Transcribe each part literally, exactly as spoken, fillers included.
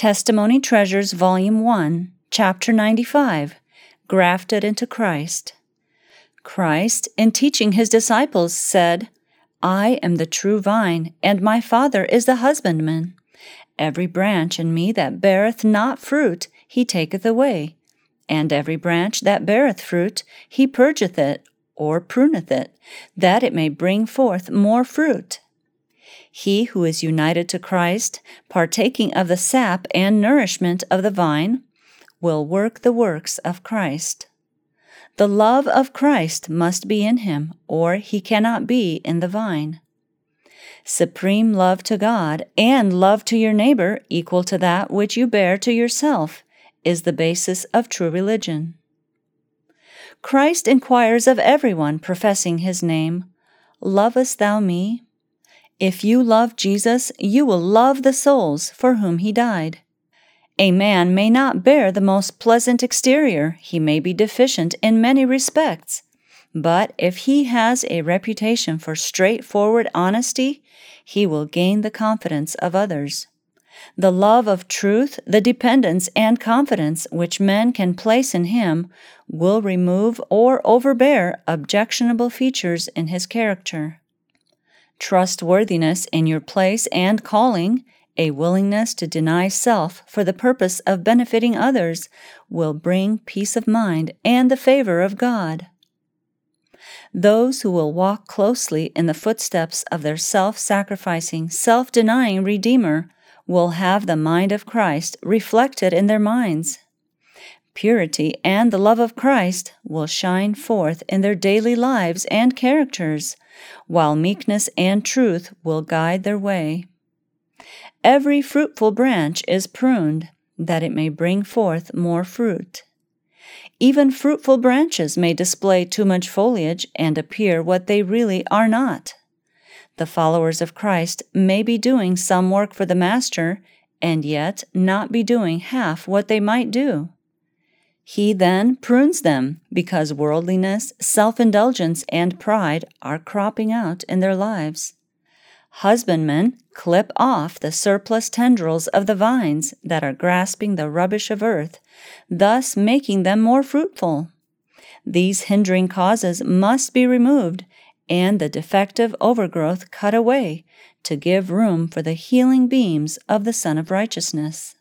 Testimony Treasures, Volume one, Chapter ninety-five, Grafted into Christ. Christ, in teaching his disciples, said, I am the true vine, and my Father is the husbandman. Every branch in me that beareth not fruit, he taketh away. And every branch that beareth fruit, he purgeth it, or pruneth it, that it may bring forth more fruit. He who is united to Christ, partaking of the sap and nourishment of the vine, will work the works of Christ. The love of Christ must be in him, or he cannot be in the vine. Supreme love to God and love to your neighbor equal to that which you bear to yourself is the basis of true religion. Christ inquires of everyone professing his name, Lovest thou me? If you love Jesus, you will love the souls for whom he died. A man may not bear the most pleasant exterior, he may be deficient in many respects, but if he has a reputation for straightforward honesty, he will gain the confidence of others. The love of truth, the dependence and confidence which men can place in him will remove or overbear objectionable features in his character. Trustworthiness in your place and calling, a willingness to deny self for the purpose of benefiting others, will bring peace of mind and the favor of God. Those who will walk closely in the footsteps of their self-sacrificing, self-denying Redeemer will have the mind of Christ reflected in their minds. Purity and the love of Christ will shine forth in their daily lives and characters, while meekness and truth will guide their way. Every fruitful branch is pruned, that it may bring forth more fruit. Even fruitful branches may display too much foliage and appear what they really are not. The followers of Christ may be doing some work for the Master, and yet not be doing half what they might do. He then prunes them because worldliness, self-indulgence, and pride are cropping out in their lives. Husbandmen clip off the surplus tendrils of the vines that are grasping the rubbish of earth, thus making them more fruitful. These hindering causes must be removed and the defective overgrowth cut away to give room for the healing beams of the Sun of Righteousness.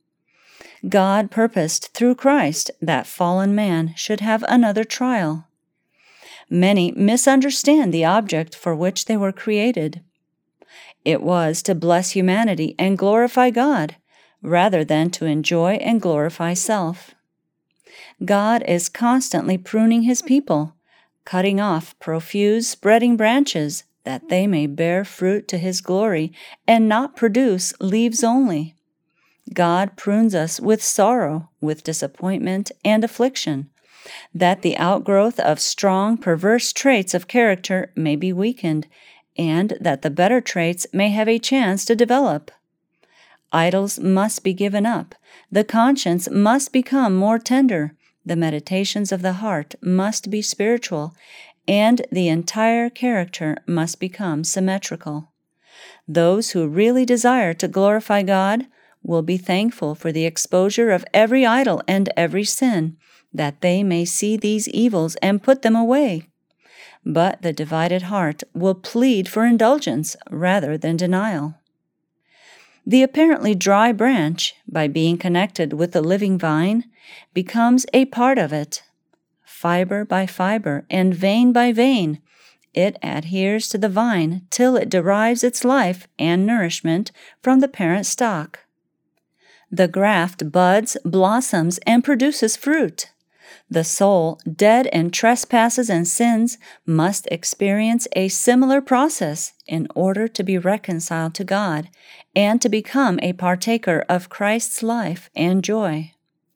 God purposed through Christ that fallen man should have another trial. Many misunderstand the object for which they were created. It was to bless humanity and glorify God, rather than to enjoy and glorify self. God is constantly pruning his people, cutting off profuse, spreading branches, that they may bear fruit to his glory and not produce leaves only. God prunes us with sorrow, with disappointment and affliction, that the outgrowth of strong, perverse traits of character may be weakened, and that the better traits may have a chance to develop. Idols must be given up, the conscience must become more tender, the meditations of the heart must be spiritual, and the entire character must become symmetrical. Those who really desire to glorify God will be thankful for the exposure of every idol and every sin, that they may see these evils and put them away. But the divided heart will plead for indulgence rather than denial. The apparently dry branch, by being connected with the living vine, becomes a part of it. Fiber by fiber and vein by vein, it adheres to the vine till it derives its life and nourishment from the parent stock. The graft buds, blossoms, and produces fruit. The soul, dead in trespasses and sins, must experience a similar process in order to be reconciled to God and to become a partaker of Christ's life and joy.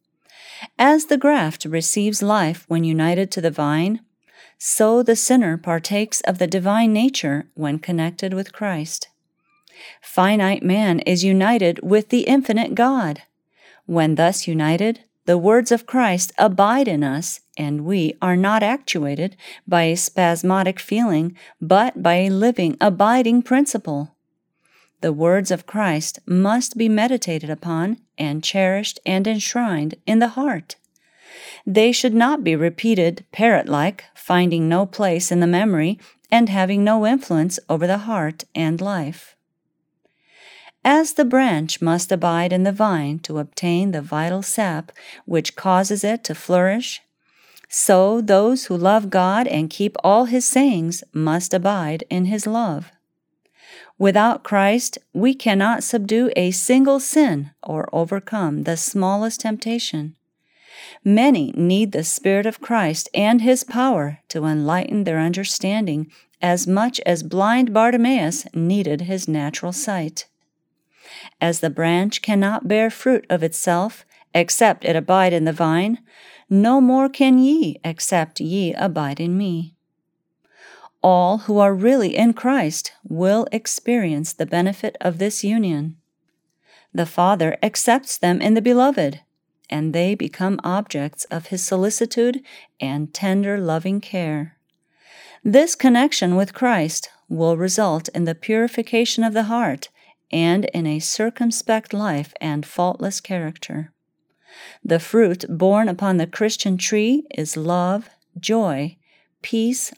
As the graft receives life when united to the vine, so the sinner partakes of the divine nature when connected with Christ. Finite man is united with the infinite God. When thus united, the words of Christ abide in us, and we are not actuated by a spasmodic feeling, but by a living, abiding principle. The words of Christ must be meditated upon and cherished and enshrined in the heart. They should not be repeated parrot-like, finding no place in the memory and having no influence over the heart and life. As the branch must abide in the vine to obtain the vital sap which causes it to flourish, so those who love God and keep all His sayings must abide in His love. Without Christ, we cannot subdue a single sin or overcome the smallest temptation. Many need the Spirit of Christ and His power to enlighten their understanding as much as blind Bartimaeus needed his natural sight. As the branch cannot bear fruit of itself, except it abide in the vine, no more can ye, except ye abide in me. All who are really in Christ will experience the benefit of this union. The Father accepts them in the Beloved, and they become objects of His solicitude and tender loving care. This connection with Christ will result in the purification of the heart and in a circumspect life and faultless character. The fruit borne upon the Christian tree is love, joy, peace,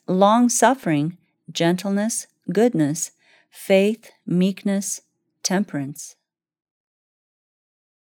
long-suffering, gentleness, goodness, faith, meekness, temperance.